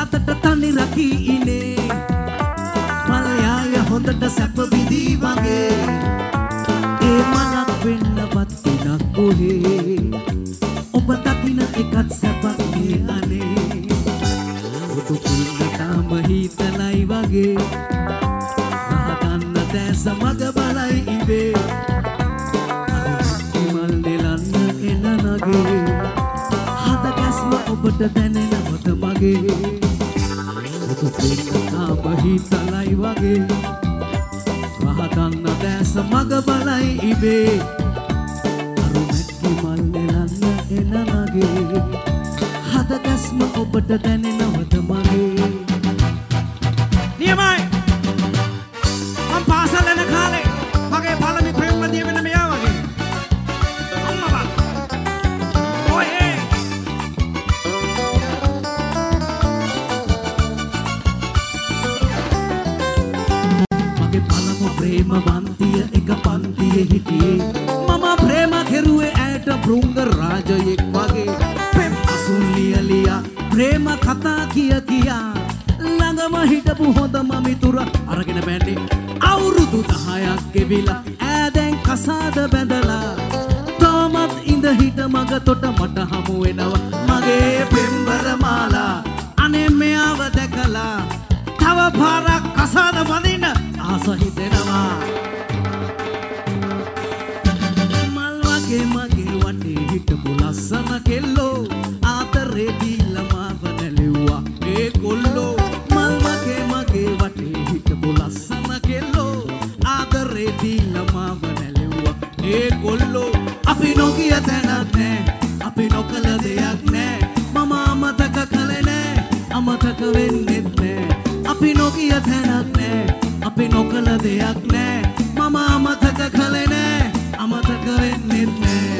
අතට තනි රකී ඉනේ මලයාය හොඳට සැප විදී වගේ ඒ මනක් වෙන්නවත් දිනක් කොහේ ඔබ දකින එකත් සැපක් නේ අනේ ඔතු පින්නටම හිතලයි වගේ රහතන්න දැස මග බලයි ඉබේ මල් නෙලන්න එන නගේ හද ගැස්ම ඔබට දැනෙනවද මගේ ඔතු පින්නටම හිතලයි වගේ රහතන්න දැස මග බලයි ඉබේ මල් නෙලන්න එන නගේ හද ගැස්ම ඔබට දැනෙනවද මගේ නියමයි මම පාසල් යන කාලේ මගේ පළවෙනි ප්‍රේමපතිය වෙන මෙයා වගේ අම්මා ඔයේ මගේ පළමු ප්‍රේමවන්තිය එක පන්තියේ හිටියේ මම ප්‍රේම කෙරුවේ ඇයට බෘංග රාජයෙක් වගේ පෙම් අසුල්ලියලියා ප්‍රේම කතා කියා ළඟම හිටපු හොඳම මිතුර අරගෙන බැන්නේ අවුරුදු 10ක් ගෙවිලා ඈ දැන් කසාද බැඳලා තාමත් ඉඳ හිට මග තොට මට හමු වෙනවා මගේ පෙම්බර මාලා අනේ මෙයාව දැකලා තව පාරක් කසාද බඳින්න ආස හිතෙනවා මල් වගේ මගේ වටේ හිටපු ලස්සන කෙල්ලෝ ආතරේ දීලා මාව නැලෙව්වා ඒ කොල්ලෝ මල් වගේ මගේ වටේ හිටපු ලස්සන කෙල්ලෝ ආතරේ දීලා මාව නැලෙව්වා ඒ කොල්ලෝ අපි නොගිය තැනක් නෑ අපි නොකල දෙයක් නෑ මම අමතක කළේ නෑ අමතක වෙන්නෙත් නෑ අපි නොගිය තැනක් නෑ අපි නොකල දෙයක් නෑ මම අමතක කළේ නෑ අමතක වෙන්නෙත් නෑ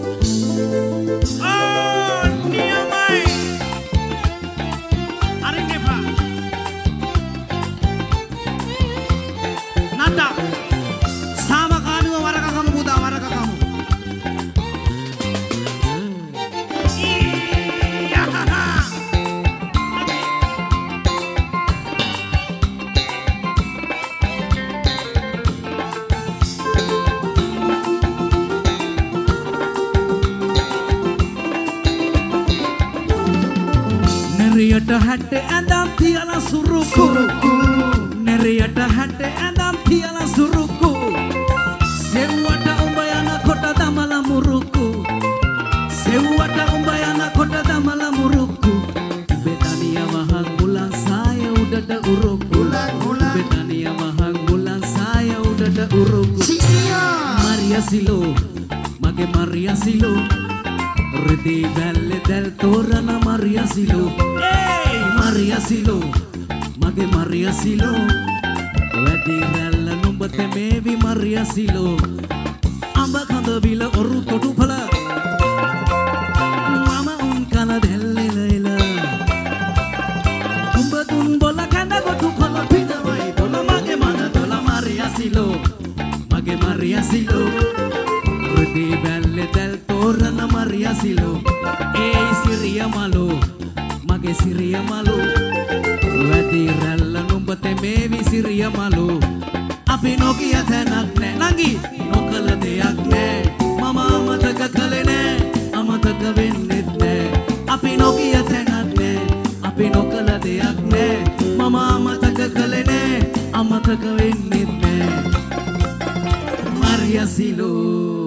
නියමයි අරින්න එපා නඩ සාමකාමීව වරක කමු පුතා වරක කමු නෙරියට හැට ඇඳම් තියලා සුරුකු නෙරියට හැට ඇඳම් තියලා සුරුකු සෙව්වට උඹ යනකොට දමල මුරුකු සෙව්වට උඹ යනකොට දමල මුරුකු බෙතනිය වහන් මුලන් සාය උඩට උරුකු බෙතනිය වහන් මුලන් සාය උඩට උරුකු මරියා සිලෝ මගේ මරියා සිලෝ රිදී වැල්ලේ දැල් තෝරන මරියා සිලෝ Maria Silo, mage Maria Silo, wedi rැල්ල නුඹ තෙමේවි Maria Silo, අඹ කඳ විල ඔරු තොටු පළ, මම උන් කන දෙල්ලෙල, උඹ තුන් බොල කඳ කොටු පළ පිටවයි බොල මගේ මන දොල Maria Silo, mage Maria Silo, රිදී වැල්ලේ දැල් තෝරන Maria Silo, ඒ සිරිය මලෝ මගේ සිරිය මලු වැඩි රැල්ල නුඹ තෙමේවි සිරිය මලු අපි නොකිය තැනක් නෑ නංගි නොකල දෙයක් නෑ මම අමතක කළේ නෑ අමතක වෙන්නෙත් නෑ අපි නොකිය තැනක් නෑ අපි නොකල දෙයක් නෑ මම අමතක කළේ නෑ අමතක වෙන්නෙත් නෑ Maria Silo